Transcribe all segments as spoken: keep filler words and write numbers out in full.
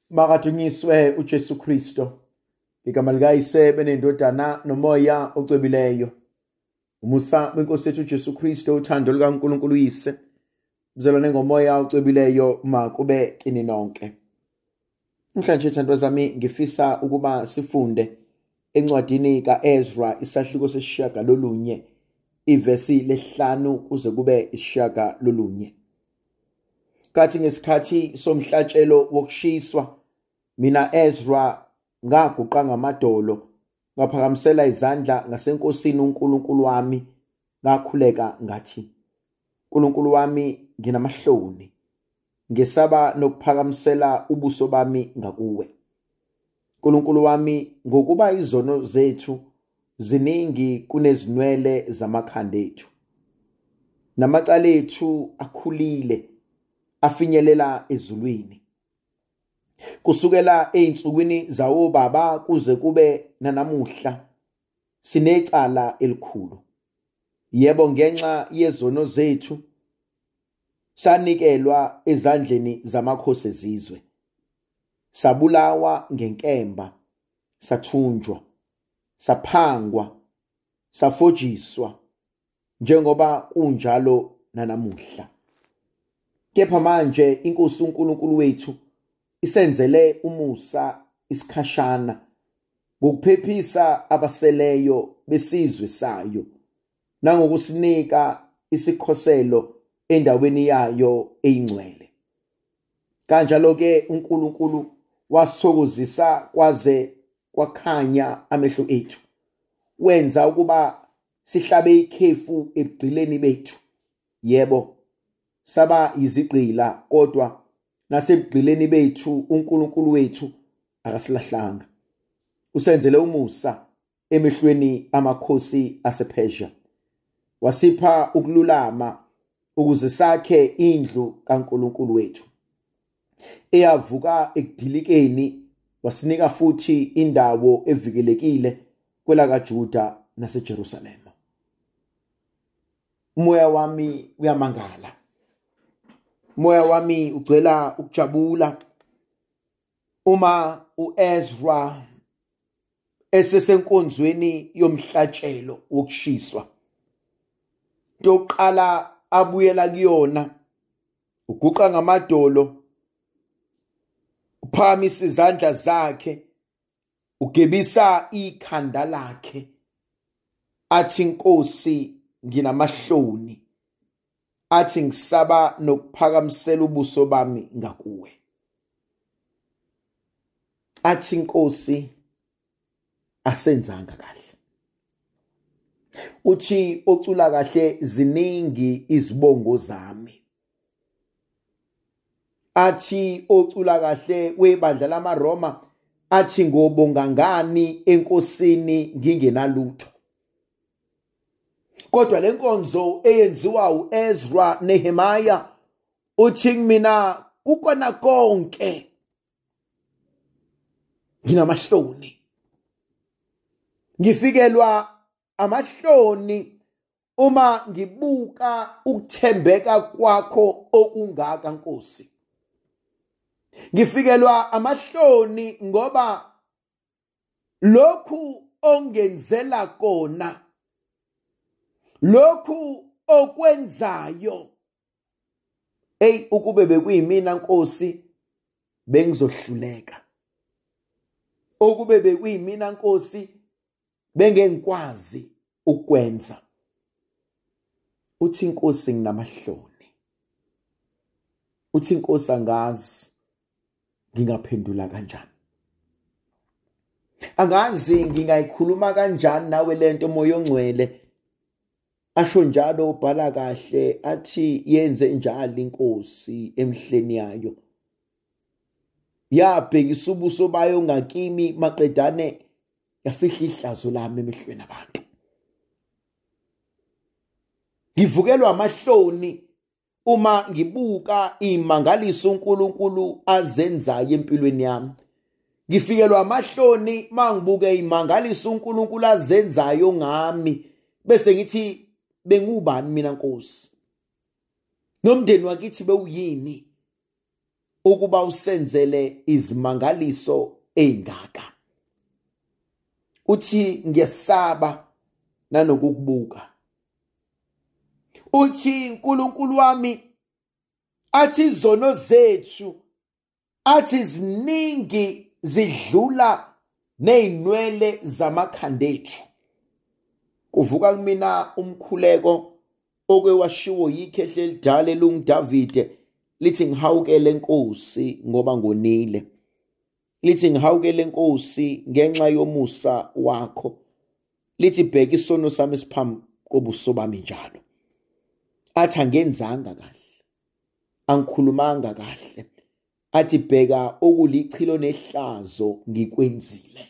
Makadunyiswe uJesu Kristo. Igama likayise benendodana nomoya ocwebileyo. Umusa wenkosi yethu uJesu Kristo, uthando likaNkulunkulu uyise, uzalwane ngomoya ocwebileyo makube kini nonke. Namhlanje thandwa zami ngifisa ukuba sifunde encwadini kaEzra isahluko sesishiyagalolunye ivesi lesihlanu kuze kube isishiyagalolunye. Kathi ngesikhathi somhlatshelo wokushiswa mina Ezra ngaguqa ngamadolo ngaphakamisela izandla ngasenkosini uNkulunkulu wami, ngakhuleka ngathi, uNkulunkulu wami, nginamahloni, ngesaba nokuphakamisela ubuso bami ngakuwe. uNkulunkulu wami, ngokuba izono zethu ziningi kunezinwele zamakhanda ethu, namacala ethu akhulile afinyelela ezulwini. Kusukela einsukwini zawo baba kuze kube nanamuhla sinecala elikhulu. Yebo, ngenxa yezono zethu sanikelwa ezandleni zamakhosi ezizwe, sabulawa ngenkemba, sathunjwa, saphangwa, safojiswa, njengoba kunjalo nanamuhla. Kepha manje inkosi uNkulunkulu wethu isenzele umusa isikhashana ngokuphephisa abaseleyo besizwe sayo nangokusinika isikhoselo endaweni yayo eyingcwele. Kanjalo-ke uNkulunkulu wasithokozisa kwaze kwakhanya amehlo ethu, wenza ukuba sihlabe ikhefu ebugqileni bethu. Yebo, saba yizigqila, kodwa nasebugqileni bethu uNkulunkulu wethu akasilahlanga. Usenzele umusa emehlweni amakhosi asePersia, wasipha ukululama ukuze sakhe indlu kaNkulunkulu wethu. Eyavuka ekudilikeni wasinika futhi indawo evikelekile kwelakaJuda naseJerusalema. Umoya wami uyamangala, umoya wami ugcwela ukujabula uma uEzra esesenkonzweni yomhlatshelo wokushiswa. Yokuqala abuyela kuyona, uguqa ngamadolo, uphakamisa izandla zakhe, ugebisa ikhanda lakhe, athi, Nkosi, nginamahloni, athi ngisaba nokuphakamisela ubuso bami ngakuwe. Athi, Nkosi, asenzanga kahle. Uthi ocula kahle ziningi izibongo zami. Athi ocula kahle webandla lamaRoma, athi ngobonga ngani enkosini ngingenalutho. Kodwa lenkonzo eyenziwa uEzra Nehemiah, uthi mina kukona konke nginamahloni. Ngifikelwa amahloni uma ngibuka ukuthembeka kwakho okungaka, Nkosi. Ngifikelwa amahloni ngoba lokhu ongenzela kona, lokhu okwenzayo, ey ukube bekuyimina Nkosi bengizohluleka. Ukube bekuyimina Nkosi bengengikwazi ukwenza. Uthi, Nkosi, nginamahloni. Uthi, Nkosi, angazi ngingaphendula kanjani. Angazi ngingayikhuluma kanjani nawe lento moya ongcwele asho njalo ubhala kahle, athi yenze njalo inkosi emhleni yayo. Yabhekisa ubuso bayo ngakimi maqedane yafihla ihlazo lami emehlweni abantu. Ngivukelwa amahloni uma ngibuka imangaliso uNkulunkulu azenzayo empilweni yami. Ngifikelwa amahloni mangibuke imangaliso uNkulunkulu azenzayo ngami, bese ngithi bengubani mina Nkosi? Nomndeni wakithi bewuyini? ukuba usenzele izimangaliso ezingaka. Uthi ngiyasaba nanokukubuka. Uthi uNkulunkulu wami athi izono zethu athi ziningi zidlula nezinwele zamakhanda ethu. Kuvuka kumina umkhuleko okwewashiwo yikhehle elidala elunguDavide lithi ngihawukele Nkosi ngoba ngonile. Lithi ngihawukele Nkosi ngenxa yomusa wakho. Lithi bheka isono sami siphambi kobuso bami njalo. Athi angenzanga kahle, angikhulumanga kahle. Athi bheka okulichilo nehlazo ngikwenzile.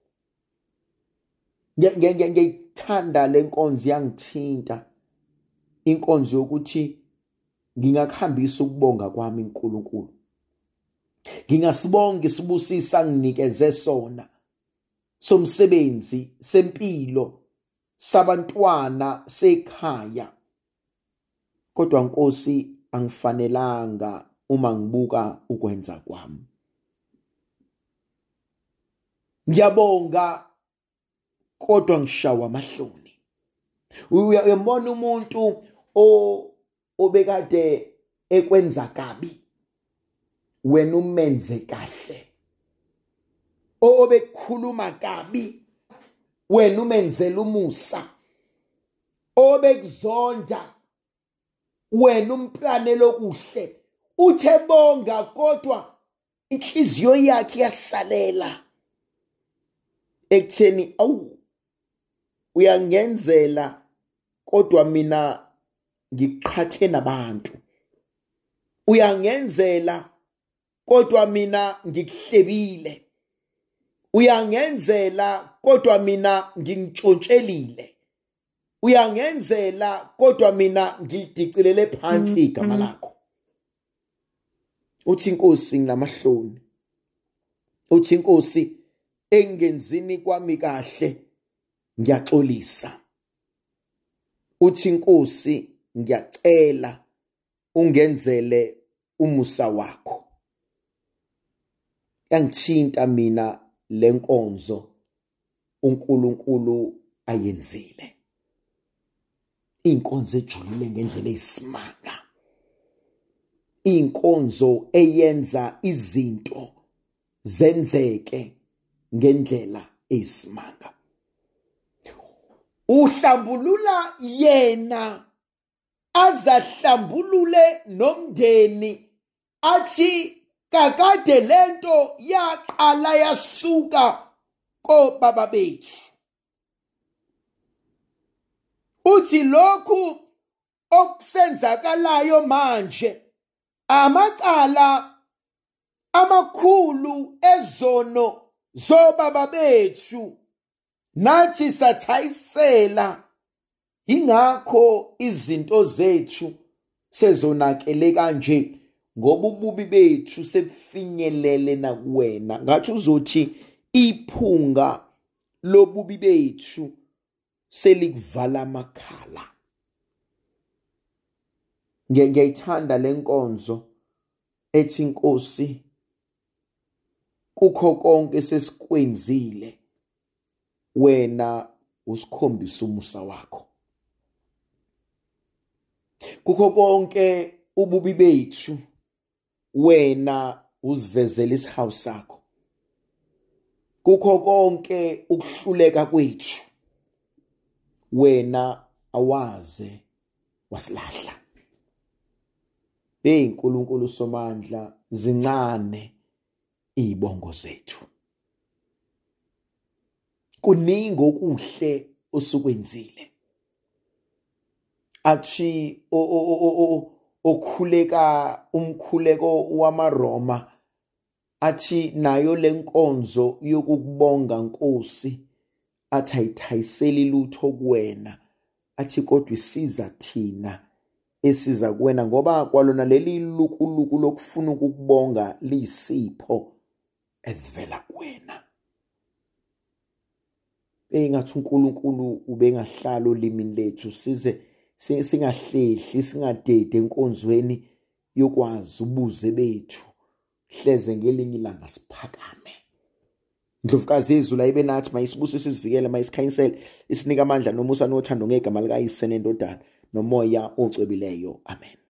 Ngiyithanda lenkonzo yangithinta, inkonzo yokuthi ngingakhambisa ukubonga kwami uNkulunkulu. Ngingasibonga isibusisa nginikeze sona somsebenzi, sempilo, sabantwana, sekhaya. Kodwa Nkosi angifanelanga uma ngibuka ukwenza kwami. Ngiyabonga kodwa ngishawa amahloni. Uyambona umuntu o obekade ekwenza kabi, wena umenze kahle. Obekukhuluma kabi, wena umenzela umusa. Obekuzonda, wena umplanele okuhle. Uthe bonga kodwa inhliziyo yakhe yasalela ekutheni awu uyangenzela kodwa mina ngiqhathe nabantu. Uyangenzela kodwa mina ngikuhlebile. Uyangenzela kodwa mina ngingitshontsheliile. Uyangenzela kodwa mina ngidicilele phansi igama lakho. Uthi Nkosi nginamahloni. Uthi Nkosi engenzini kwami kahle ngiyaxolisa. Uthi Nkosi ngiyacela ungenzele umusa wakho. Yangithinta mina lenkonzo uNkulunkulu ayenzile. Inkonzo ejulile ngendlela eyisimanga. Inkonzo eyenza izinto zenzeke ngendlela eyisimanga. Uhlambulula yena azahlambulule nomndeni. Athi kakade lento yaqala yasuka kobaba bethu. Uthi lokhu okusenzakalayo manje amacala amakhulu ezono zobaba bethu nathi sathayisela, ingakho izinto zethu sezonakele kanje ngoba ububi bethu sebufinyelele nakuwena. Ngathi uzothi iphunga lobubi bethu selikuvala amakhala. Ngiyayithanda lenkonzo ethi Nkosi kukho konke sesikwenzile wena usikhombisa umusa wakho. Kukho konke ububi bethu wena usivezela isihawu sakho. Kukho konke ukuhluleka kwethu wena awaze wasilahla. Hey Nkulunkulu Somandla, zincane izibongo zethu. Kuningi okuhle osukwenzile. Athi okhuleka umkhuleko wamaRoma athi nayo lenkonzo yokukubonga Nkosi athi ayithayiseli lutho kuwena. Athi kodwa isiza thina esiza kuwena ngoba kwalona leli lukuluku lokufuna ukukubonga liyisipho esivela kuwena. Engathi uNkulunkulu ubengahlala olimini lethu size singahlehli singadede enkonzweni yokwazi ubuze bethu hleze ngelinye ilanga siphakame. Ndlovukazi yezulu ayibe nathi, mayisibusise, isivikele, mayisikhanyisele, isinika amandla nomusa nothando ngegama likaYise nendodana nomoya ocwebileyo. Amen.